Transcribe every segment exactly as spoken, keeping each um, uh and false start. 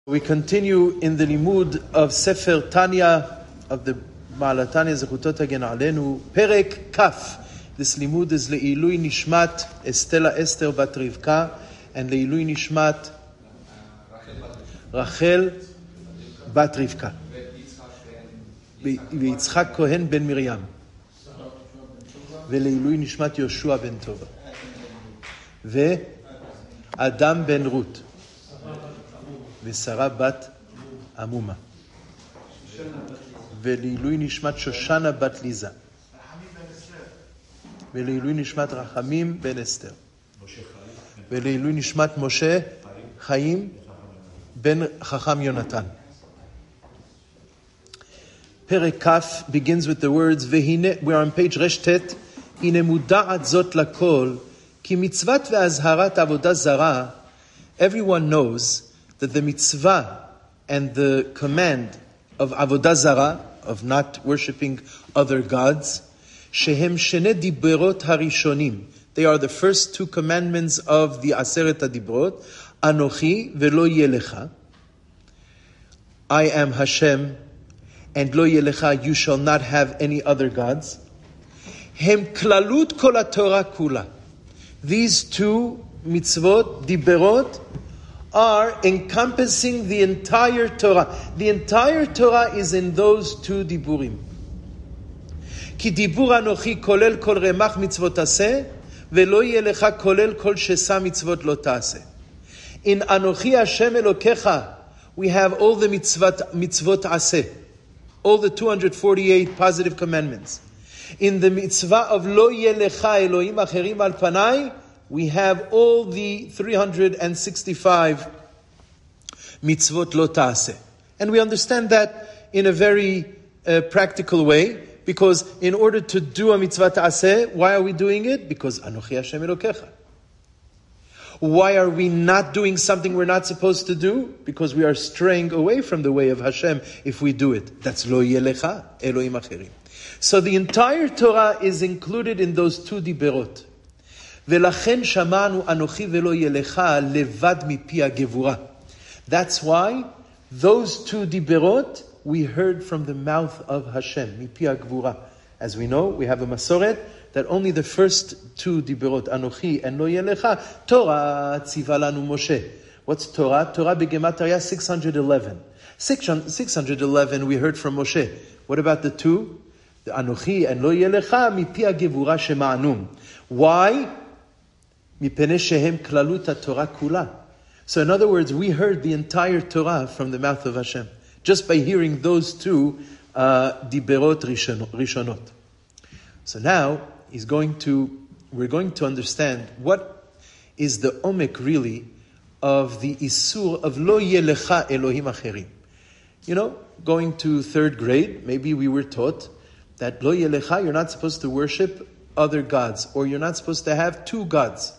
We continue in the limud of Sefer Tanya, of the Ma'alat Tanya Zechutot Hagen Aleinu, Perek Kaf. This limud is Le'ilui Nishmat Estela Esther Bat Rivka and Le'ilui Nishmat Rachel Bat Rivka. Yitzchak Kohen ben Miriam. Ve'le'ilui Nishmat Yoshua ben Tova. Ve'Adam ben Ruth. ושרה בת עמומה. ולעילוי נשמת שושנה בת ליזה. ולעילוי נשמת רחמים בן אסתר. ולעילוי נשמת משה חיים בן חכם יונתן. פרק כ' begins with the words, והנה, we're on page רשתת, הנה מודעת זאת לכל, כי מצוות והזהרת עבודה זרה, everyone knows that the mitzvah and the command of avodah zarah, of not worshipping other gods, shehem shene diberot harishonim, they are the first two commandments of the Aseret HaDibrot, Anochi velo yelecha, I am Hashem, and lo yelecha, you shall not have any other gods. Hem klalut kol haTorah kula. These two mitzvot, diberot, are encompassing the entire Torah. The entire Torah is in those two diburim. Ki dibur anochi kolel kol remach mitzvot aseh, velo yelecha kolel kol shesa mitzvot lo ta'aseh. In Anochi Hashem Elokecha, we have all the mitzvot, mitzvot aseh, all the two hundred forty-eight positive commandments. In the mitzvah of lo yelecha Elohim acherim al panai, we have all the three hundred sixty-five mitzvot lo ta'aseh. And we understand that in a very uh, practical way, because in order to do a mitzvah ta'aseh, why are we doing it? Because Anochi Hashem Elokecha. Why are we not doing something we're not supposed to do? Because we are straying away from the way of Hashem if we do it. That's lo yelecha Elohim acherim. So the entire Torah is included in those two diberot. ולכן שמענו אנוכי ולא ילך לבד מפי הגבורה. That's why those two diberot we heard from the mouth of Hashem, מפי הגבורה. As we know, we have a masoret that only the first two diberot, אנוכי and לא ילך, Torah ציווה לנו משה. What's Torah? Torah בגמטריה six hundred eleven. six hundred eleven we heard from Moshe. What about the two? The אנוכי and לא ילך מפי הגבורה שמענו. Why? So in other words, we heard the entire Torah from the mouth of Hashem, just by hearing those two uh, diberot rishonot. So now he's going to, we're going to understand what is the omek really of the isur of lo yelecha Elohim acherim. You know, going to third grade, maybe we were taught that lo yelecha, you're not supposed to worship other gods, or you're not supposed to have two gods.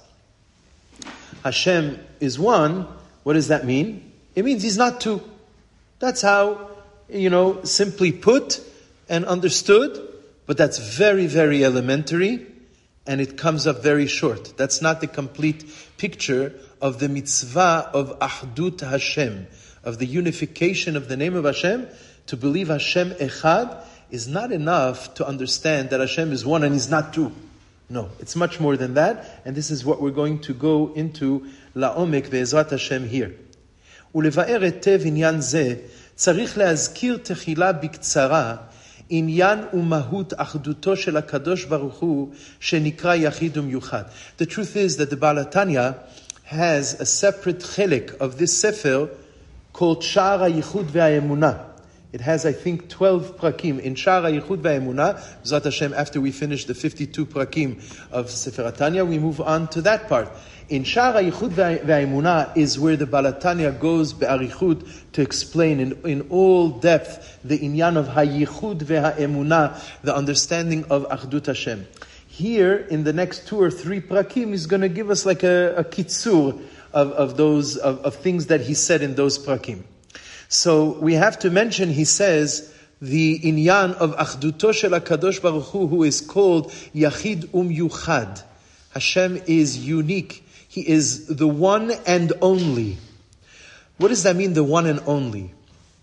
Hashem is one. What does that mean? It means He's not two. That's how, you know, simply put and understood. But that's very, very elementary, and it comes up very short. That's not the complete picture of the mitzvah of Ahdut Hashem, of the unification of the name of Hashem. To believe Hashem Echad is not enough to understand that Hashem is one and He's not two. No, it's much more than that, and this is what we're going to go into לעומק בעזרת השם here. ולבאר היטב עניין זה, צריך להזכיר תחילה בקצרה עניין ומהות אחדותו של הקדוש ברוך הוא שנקרא יחיד ומיוחד. The truth is that the Baal HaTanya has a separate חלק of this sefer called שער הייחוד והאמונה. It has, I think, twelve prakim in Sha'ar HaYichud VaEmunah. B'ezrat Hashem, after we finish the fifty-two prakim of Sefer Tanya, we move on to that part. In Sha'ar HaYichud VaEmunah is where the Baal HaTanya goes be'arichut to explain in, in all depth the inyan of HaYichud VeHaEmunah, the understanding of Achdut Hashem. Here, in the next two or three prakim, he's going to give us like a, a kitzur of, of those of, of things that he said in those prakim. So we have to mention, he says, the inyan of Achduto shel HaKadosh Baruch Hu, who is called Yachid Umyuchad. Hashem is unique. He is the one and only. What does that mean, the one and only?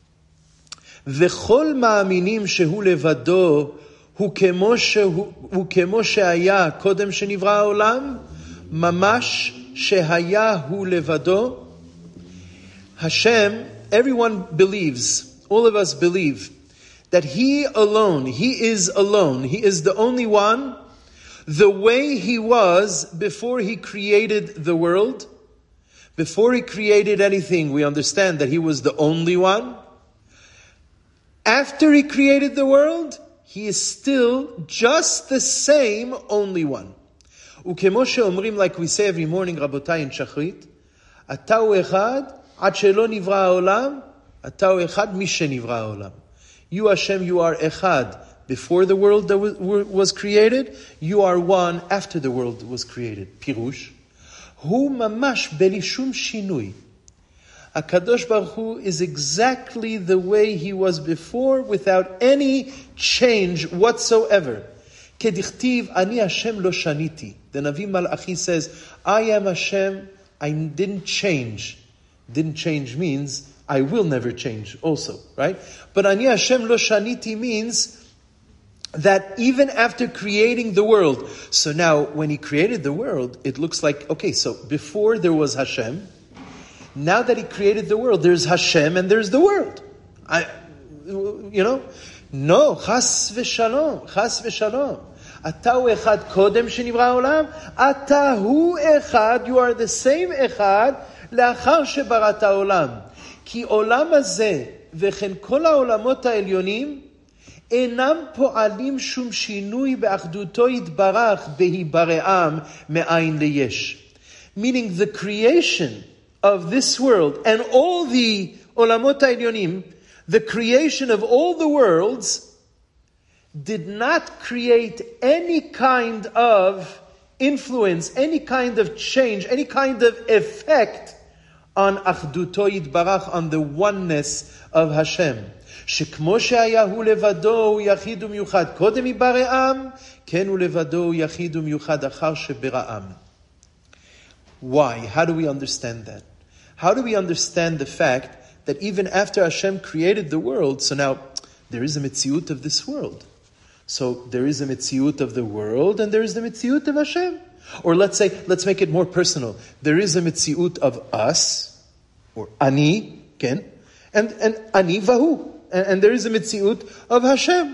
וכל מאמינים שהוא לבדו הוא כמו שהוא, הוא כמו שהיה קודם שנברא העולם, ממש שהיה הוא לבדו. Hashem, everyone believes, all of us believe, that He alone, He is alone, He is the only one, the way He was before He created the world. Before He created anything, we understand that He was the only one. After He created the world, He is still just the same only one. וכמו שאומרים, like we say every morning, רבותיי, in Shachrit, אתה הוא אחד, עד שלא נברא העולם, אתה הוא אחד משנברא העולם. You, Hashem, you are echad before the world that was created. You are one after the world was created. Pirush. Hu mamash beli shum shinui. HaKadosh Baruch Hu is exactly the way He was before, without any change whatsoever. Kedichtiv, ani Hashem lo shaniti. The Navi Malachi says, I am Hashem, I didn't change. Didn't change means, I will never change also, right? But ani Hashem lo shaniti means that even after creating the world, so now when He created the world, it looks like, okay, so before there was Hashem, now that He created the world, there's Hashem and there's the world. I, you know? No, chas v'shalom, chas v'shalom. Ata hu echad kodem shenivra olam, ata hu echad, you are the same echad, לאחר שבראת העולם. כי עולם הזה, וכן כל העולמות העליונים, אינם פועלים שום שינוי באחדותו יתברך בהיברעם מאין ליש. Meaning the creation of this world and all the עולמות העליונים, the creation of all the worlds, did not create any kind of influence, any kind of change, any kind of effect on Achduto Yitbarach, on the oneness of Hashem. שכמו שהיה הוא לבדו הוא יחיד ומיוחד קודם יברעם, כן הוא לבדו הוא יחיד ומיוחד אחר שבראם. Why? How do we understand that? How do we understand the fact that even after Hashem created the world, so now there is a metziut of this world. So there is a metziut of the world and there is the metziut of Hashem. Or let's say, let's make it more personal. There is a metziut of us, or ani, ken, and, and ani vahu. And, and there is a metziut of Hashem.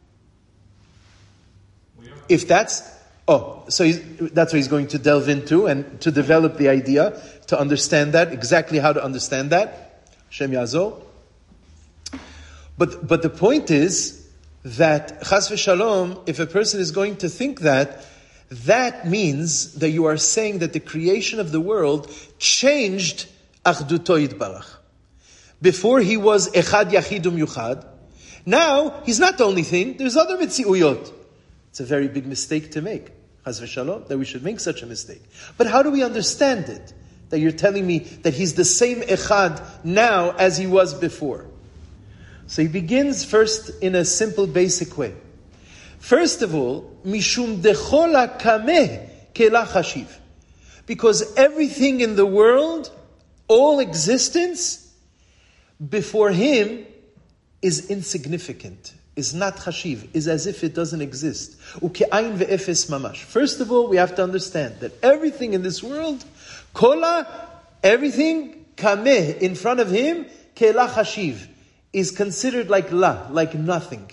If that's, oh, so he's, that's what he's going to delve into and to develop the idea, to understand that, exactly how to understand that. Hashem Yazor. But, but the point is that, chas v'shalom, if a person is going to think that, that means that you are saying that the creation of the world changed Achduto Yitbarach. Before He was Echad Yachid Umyuchad. Now, He's not the only thing. There's other Mitziuyot. It's a very big mistake to make. Chas v'shalom, that we should make such a mistake. But how do we understand it? That you're telling me that He's the same Echad now as He was before. So he begins first in a simple, basic way. First of all, mishum dechola kameh kela chashiv, because everything in the world, all existence, before Him is insignificant, is not chashiv, is as if it doesn't exist. Uke'ayin ve'efes mamash. First of all, we have to understand that everything in this world, kola, everything kameh in front of Him, kela chashiv, is considered like la, like nothing.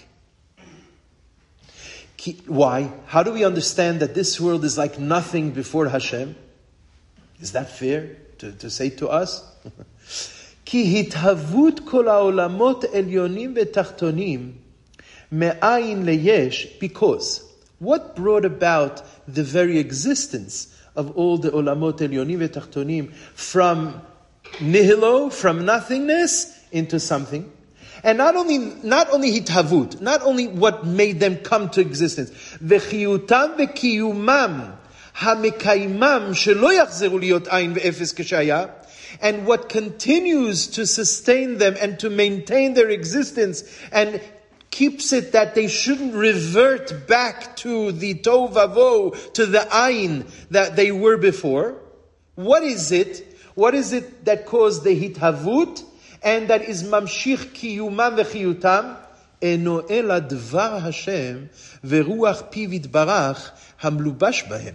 Why? How do we understand that this world is like nothing before Hashem? Is that fair to, to say to us? Ki hithavut kol ha'olamot elyonim ve'tachtonim me'ayin leyesh, because what brought about the very existence of all the olamot elyonim ve'tachtonim from nihilo, from nothingness, into something? And not only, not only hithavut, not only what made them come to existence, v'chiyutam v'kiyumam hamekaimam shelo yachzeru liot ayin ve'efes k'shaya, and what continues to sustain them and to maintain their existence and keeps it that they shouldn't revert back to the tov vavo, to the ayin that they were before. What is it? What is it that caused the hithavut and that is mamshich kiyumam v'chiyutam? Eno ela dvar Hashem veruach piv yitbarach hamlubash bahem.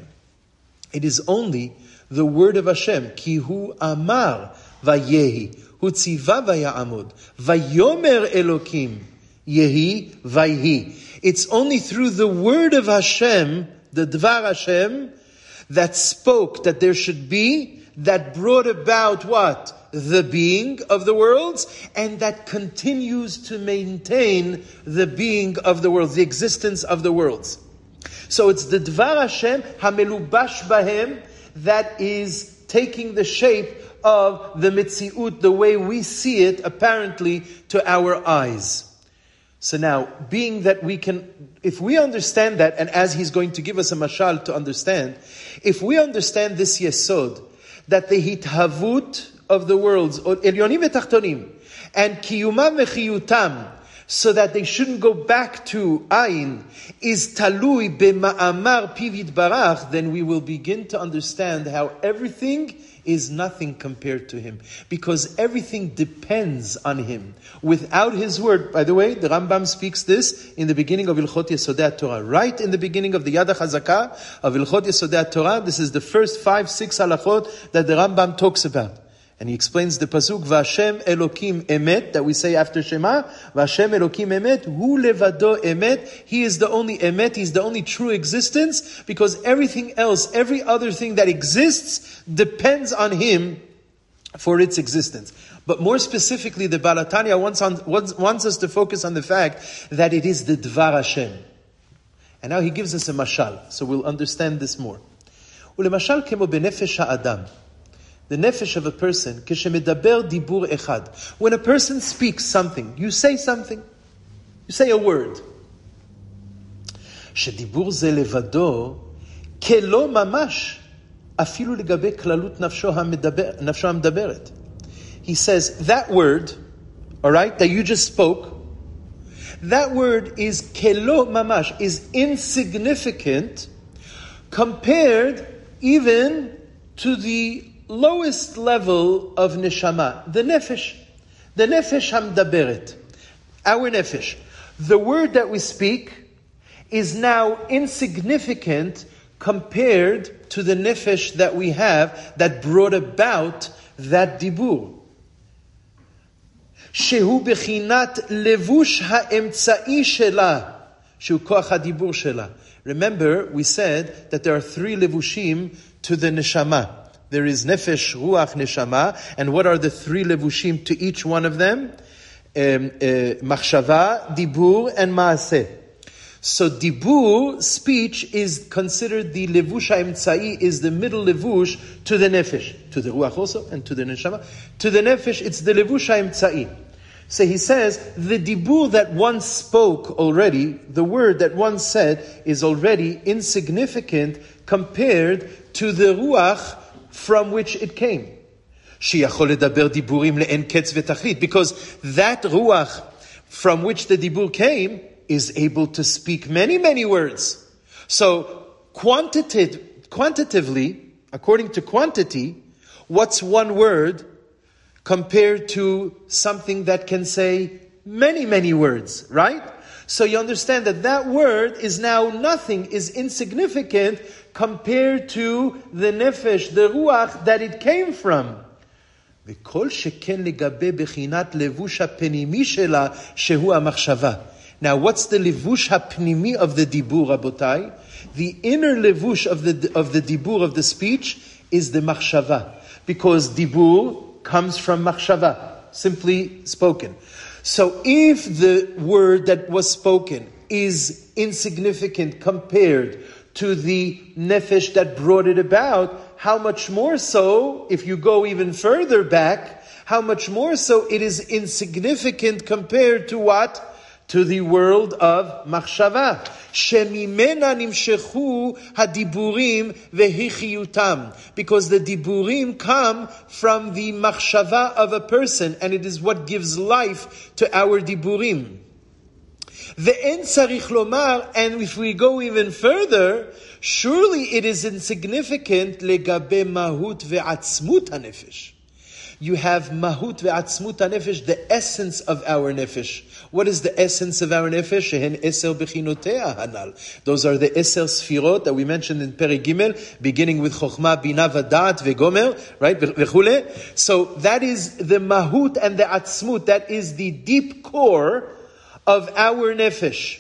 It is only the word of Hashem. Ki hu amar vayehi, hu tziva vayamod, vayomer Elokim yehi vayhi. It's only through the word of Hashem, the dvar Hashem, that spoke that there should be, that brought about what? The being of the worlds, and that continues to maintain the being of the worlds, the existence of the worlds. So it's the Dvar Hashem, Hamelubash Bahem, that is taking the shape of the Mitziut, the way we see it apparently to our eyes. So now, being that we can, if we understand that, and as he's going to give us a mashal to understand, if we understand this yesod, that the hithavut of the worlds, elyonim v'tachtonim, and kiyumam v'chiyutam, so that they shouldn't go back to ayin, is talui b'ma'amar piv yitbarach, then we will begin to understand how everything is nothing compared to him. Because everything depends on him. Without his word, by the way, the Rambam speaks this in the beginning of Ilchot Yesodei Torah. Right in the beginning of the Yad HaChazakah of Ilchot Yesodei Torah, this is the first five, six halachot that the Rambam talks about. And he explains the pasuk, V'Hashem Elokim Emet, that we say after Shema, V'Hashem Elokim Emet, Hu Levado Emet, He is the only Emet, He's the only true existence, because everything else, every other thing that exists, depends on Him for its existence. But more specifically, the Baal HaTanya wants, on, wants, wants us to focus on the fact that it is the Dvar Hashem. And now he gives us a mashal, so we'll understand this more. Ulemashal kemo benefesh ha'adam. The nefesh of a person, keshemedaber dibur echad. When a person speaks something, you say something, you say a word. Shedibur ze levado kelo mamash afilu legabe klalut nafsho hamedaberet. He says that word, all right, that you just spoke, that word is kelo mamash, is insignificant compared even to the lowest level of neshama, the nefesh, the nefesh hamdaberet, our nefesh. The word that we speak is now insignificant compared to the nefesh that we have that brought about that dibur. Shehu bechinat levush ha'emtza'i shela, shehu koach hadibur shela. Remember, we said that there are three levushim to the neshama. There is nefesh, ruach, neshama. And what are the three levushim to each one of them? Um, uh, machshava, dibur, and maaseh. So dibur, speech, is considered the levush ha'emtza'i, is the middle levush to the nefesh. To the ruach also, and to the neshama. To the nefesh, it's the levush ha'emtza'i. So he says, the dibur that one spoke already, the word that one said, is already insignificant compared to the ruach from which it came. Because that ruach from which the dibur came is able to speak many, many words. So quantitative, quantitatively, according to quantity, what's one word compared to something that can say many, many words, right? So you understand that that word is now nothing, is insignificant compared to the nefesh, the ruach that it came from. Now what's the levush hapnimi of the dibur, Rabotai? The inner levush of the of the dibur, of the speech, is the machshava. Because dibur comes from machshava, simply spoken. So if the word that was spoken is insignificant compared to the nefesh that brought it about, how much more so, if you go even further back, how much more so it is insignificant compared to what? To the world of machshava. Shemimena nimshechu hadiburim vehichiyutam. Because the diburim come from the machshava of a person, and it is what gives life to our diburim. Ve'en tzarich lomar, and if we go even further, surely it is insignificant legabe mahut ve'atzmut hanefesh. You have mahut ve'atzmut hanefesh, the essence of our nefesh. What is the essence of our nefesh? Shehen eser bechinotea hanal. Those are the eser sfirot that we mentioned in Perek Gimel, beginning with chokhmah, bina, v'da'at, ve'gomer, right? V'chule. So that is the mahut and the atzmut. That is the deep core of our nefesh,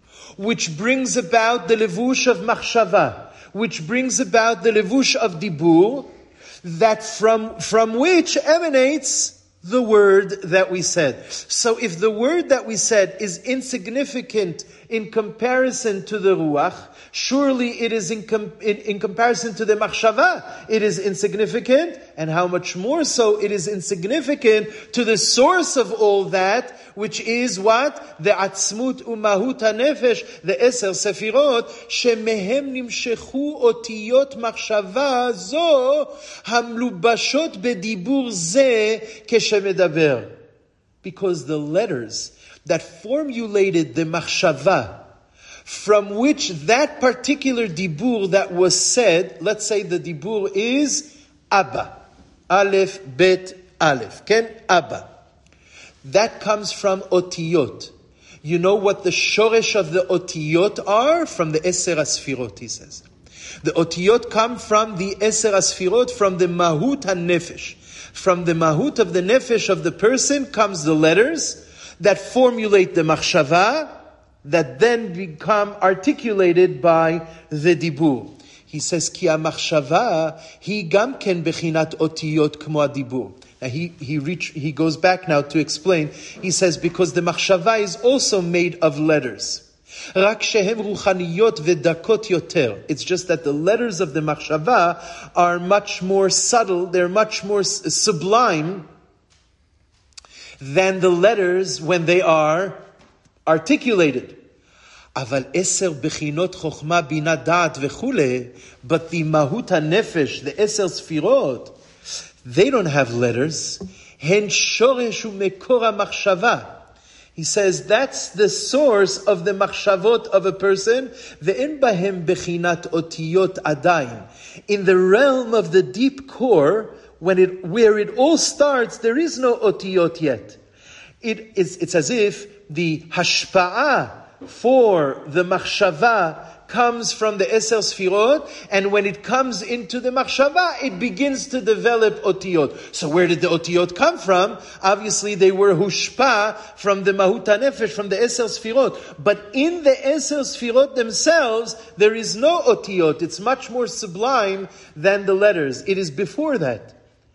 which brings about the levush of machshava, which brings about the levush of dibur, that from, from which emanates the word that we said. So if the word that we said is insignificant in comparison to the ruach, surely it is in, com- in, in comparison to the machshava, it is insignificant, and how much more so it is insignificant to the source of all that, which is what? The atzmut umahut hanefesh, the eser sefirot, shemehem nimshechu otiyot machshava zo, hamlubashot bedibur ze keshemedaber. Because the letters that formulated the machshava, from which that particular dibur that was said, let's say the dibur is Abba, Aleph, Bet, Aleph, Ken, Abba. That comes from otiyot. You know what the shoresh of the otiyot are? From the Eser Asfirot, he says. The otiyot come from the Eser Asfirot, from the Mahut HaNefesh. From the Mahut of the Nefesh of the person comes the letters that formulate the Machshava, that then become articulated by the Dibur. He says, Ki ha-machshava, hi gam ken bechinat otiyot kmo ha-dibur. Now he, he reach, he goes back now to explain. He says, because the machshava is also made of letters. Rak shehem ruchaniyot v'dakot yoter. It's just that the letters of the machshava are much more subtle, they're much more sublime than the letters when they are articulated. Aval eser bechinot chokhmah bina da'at v'chule, but the mahut hanefesh, the eser sfirot, they don't have letters. Hen shoresh u'mekor ha'machshava. He says that's the source of the machshavot of a person. Ve'en bahem bechinat otiyot adayin. In the realm of the deep core, when it where it all starts, there is no otiyot yet. It is it's as if the hashpa'ah for the machshava comes from the Eser Sfirot, and when it comes into the machshava, it begins to develop otiyot. So where did the otiyot come from? Obviously they were hushpa from the Mahut HaNefesh, from the Eser Sfirot. But in the Eser Sfirot themselves, there is no otiyot. It's much more sublime than the letters. It is before that.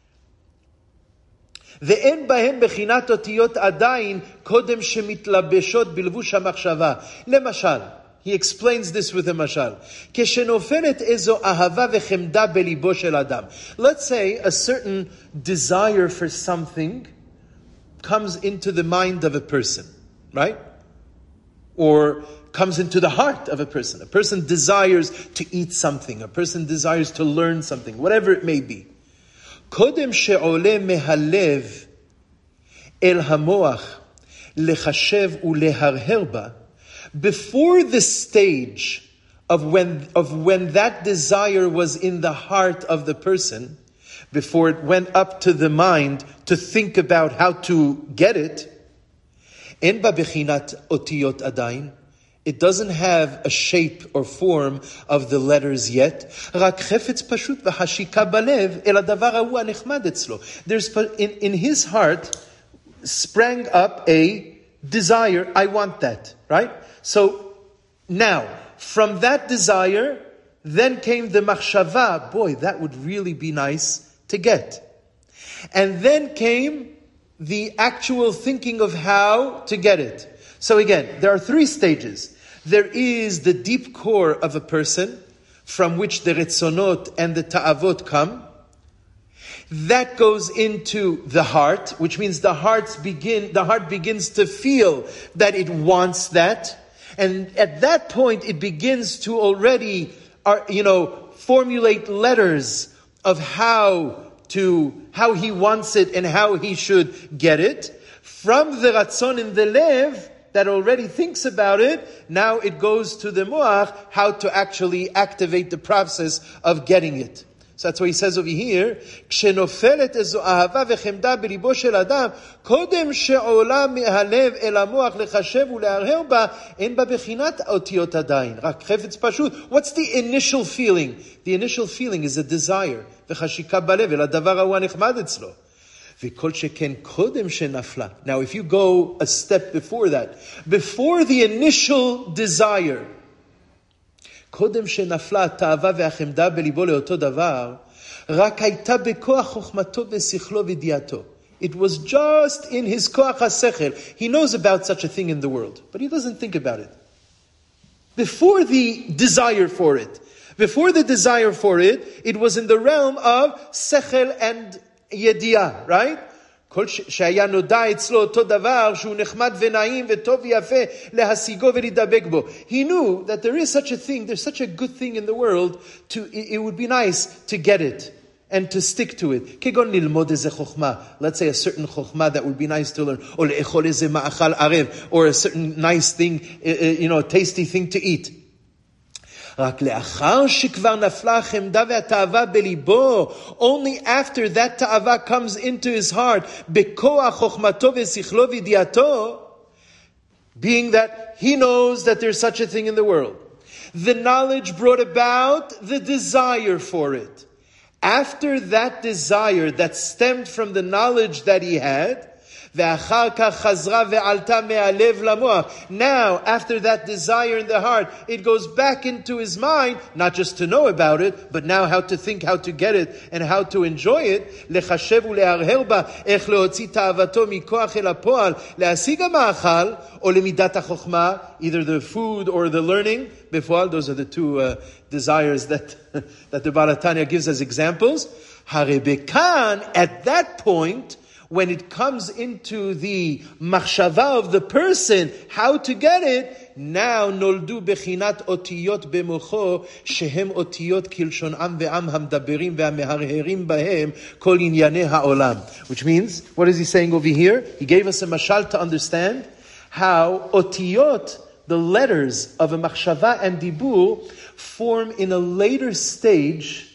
ואין בהם בחינת אותיות עדיין קודם שמתלבשות בלבוש המחשבה. למשל, he explains this with a mashal. כשנופלת איזו אהבה וחמדה בליבו של אדם. Let's say a certain desire for something comes into the mind of a person, right? Or comes into the heart of a person. A person desires to eat something. A person desires to learn something, whatever it may be. קודם שעולה מהלב אל המוח לחשב ולהרהר בה, before the stage of when of when that desire was in the heart of the person, before it went up to the mind to think about how to get it, אין בה בחינת אותיות עדיין. It doesn't have a shape or form of the letters yet. רק חפץ פשוט והשיקה בלב אל הדבר ההוא הנחמד אצלו. There's in, in his heart sprang up a desire. I want that, right? So now, from that desire, then came the machshava. Boy, that would really be nice to get. And then came the actual thinking of how to get it. So again, there are three stages. There is the deep core of a person, from which the retzonot and the ta'avot come. That goes into the heart, which means the hearts begin, the heart begins to feel that it wants that. And at that point, it begins to already, uh, you know, formulate letters of how to, how he wants it and how he should get it. From the ratzon in the lev, that already thinks about it, now it goes to the moach, how to actually activate the process of getting it. So that's what he says over here. כשנופלת איזו אהבה וחמדה בליבו של אדם, קודם שעולה מהלב אל המוח לחשב ולהרהר בה, אין בה בחינת אותיות עדיין. רק חפץ פשוט. What's the initial feeling? The initial feeling is a desire. וחשיקה בלב אל הדבר ההוא הנחמד אצלו. וכל שכן קודם שנפלה. Now if you go a step before that, before the initial desire, קודם שנפלה התאווה והחמדה בליבו לאותו דבר, רק הייתה בכוח חוכמתו ושכלו וידיעתו. It was just in his koach hasechel. He knows about such a thing in the world, but he doesn't think about it. Before the desire for it, before the desire for it, it was in the realm of sechel and yediah, right? כל שהיה נודע אצלו אותו דבר שהוא נחמד ונעים וטוב ויפה להשיגו ולהידבק בו. He knew that there is such a thing, there's such a good thing in the world, to, it would be nice to get it and to stick to it. כגון ללמוד איזה חוכמה, let's say a certain חוכמה that would be nice to learn, או לאכול איזה מאכל ערב, or a certain nice thing, you know, a tasty thing to eat. רק לאחר שכבר נפלה החמדה והתאווה בליבו, only after that תאווה comes into his heart, בכוח חוכמתו ושכלו וידיעתו, being that he knows that there's such a thing in the world. The knowledge brought about the desire for it. After that desire that stemmed from the knowledge that he had, ואחר כך חזרה ועלתה מהלב למוח. Now, after that desire in the heart, it goes back into his mind, not just to know about it, but now how to think, how to get it, and how to enjoy it. לחשב ולהרהר בה, איך להוציא תאוותו מכוח אל הפועל, להשיג המאכל, או למידת החוכמה, either the food or the learning. בפועל, those are the two uh, desires that, that the Baal HaTanya gives as examples. הרי בכאן, at that point, when it comes into the machshava of the person, how to get it, now noldu bechinat otiyot bemocho, shehem otiyot kilshon am ve'am hamdaberim ve'ameharherim bahem kol inyanei ha'olam. Which means, what is he saying over here? He gave us a mashal to understand how otiyot, the letters of a machshava and dibur, form in a later stage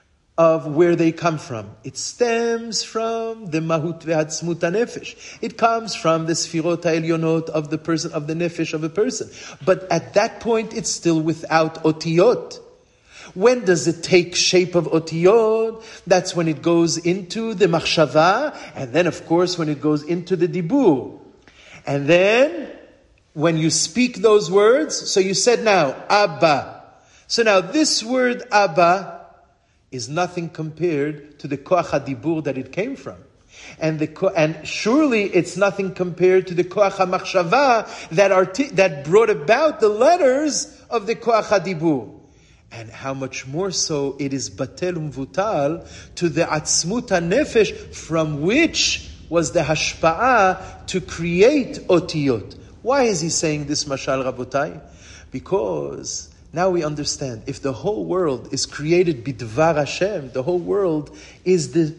of where they come from. It stems from the mahut ve'atzmut hanefesh. It comes from the sfirot ha'elyonot of the person, of the nefesh of a person. But at that point, it's still without otiyot. When does it take shape of otiyot? That's when it goes into the machshava, and then of course when it goes into the dibur. And then, when you speak those words, so you said now, Abba. So now this word Abba is nothing compared to the koach hadibur that it came from. And the and surely it's nothing compared to the koach hamachshava that arti- that brought about the letters of the koach hadibur. And how much more so it is batel umvutal to the atzmut hanefesh from which was the hashpa'ah to create otiyot. Why is he saying this mashal, Rabotai? Because now we understand, if the whole world is created bidvar Hashem, the whole world is the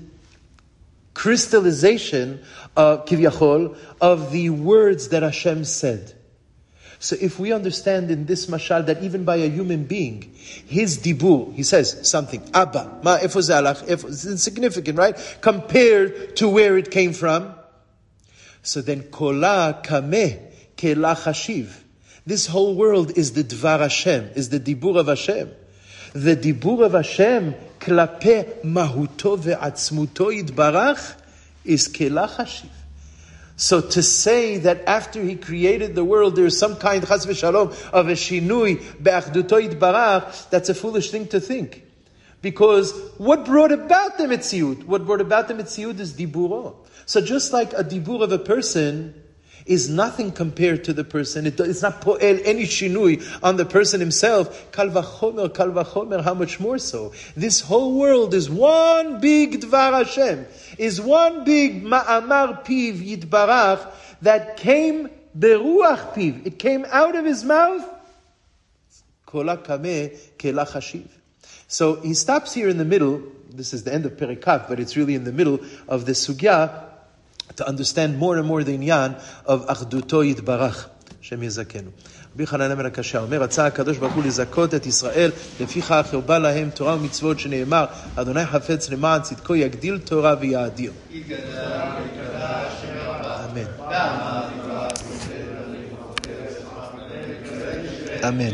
crystallization of kivyachol of the words that Hashem said. So if we understand in this mashal that even by a human being, his dibur, he says something, Abba, ma efo zalach, it's insignificant, right? Compared to where it came from. So then kola kameh kela chashiv. This whole world is the Dvar Hashem, is the Dibur of Hashem. The Dibur of Hashem, klape mahuto ve'atzmuto yitbarach, is kela chashiv. So to say that after he created the world, there is some kind, chas v'shalom, of a shinui be'achduto yitbarach, that's a foolish thing to think. Because what brought about the Metziut? What brought about the Metziut is Diburo. So just like a Dibur of a person is nothing compared to the person. It, it's not po'el any shinui on the person himself. Kal vachomer, kal vachomer, how much more so? This whole world is one big Dvar Hashem, is one big ma'amar piv yitbarach that came beruach piv. It came out of his mouth. Kola kameh kela chashiv. So he stops here in the middle. This is the end of Perikav, but it's really in the middle of the sugya, to understand more and more the inyan of Achduto Yitbarach. השם יזכנו. רבי חנניה בן הקשיא אומר, רצה הקדוש ברוך הוא לזכות את ישראל, לפיכך הרבה להם תורה ומצוות שנאמר, אדוני חפץ למען צדקו יגדיל תורה ויאדיר. אמן. אמן.